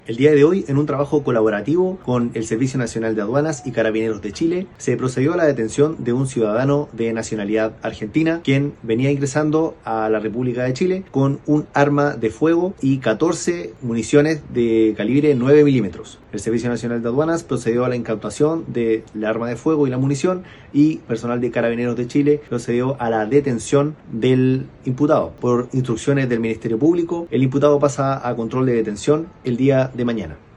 El día de hoy, en un trabajo colaborativo con el Servicio Nacional de Aduanas y Carabineros de Chile, se procedió a la detención de un ciudadano de nacionalidad argentina, quien venía ingresando a la República de Chile con un arma de fuego y 14 municiones de calibre 9 milímetros. El Servicio Nacional de Aduanas procedió a la incautación del arma de fuego y la munición, y personal de Carabineros de Chile procedió a la detención del imputado. Por instrucciones del Ministerio Público, el imputado pasa a control de detención el día de mañana.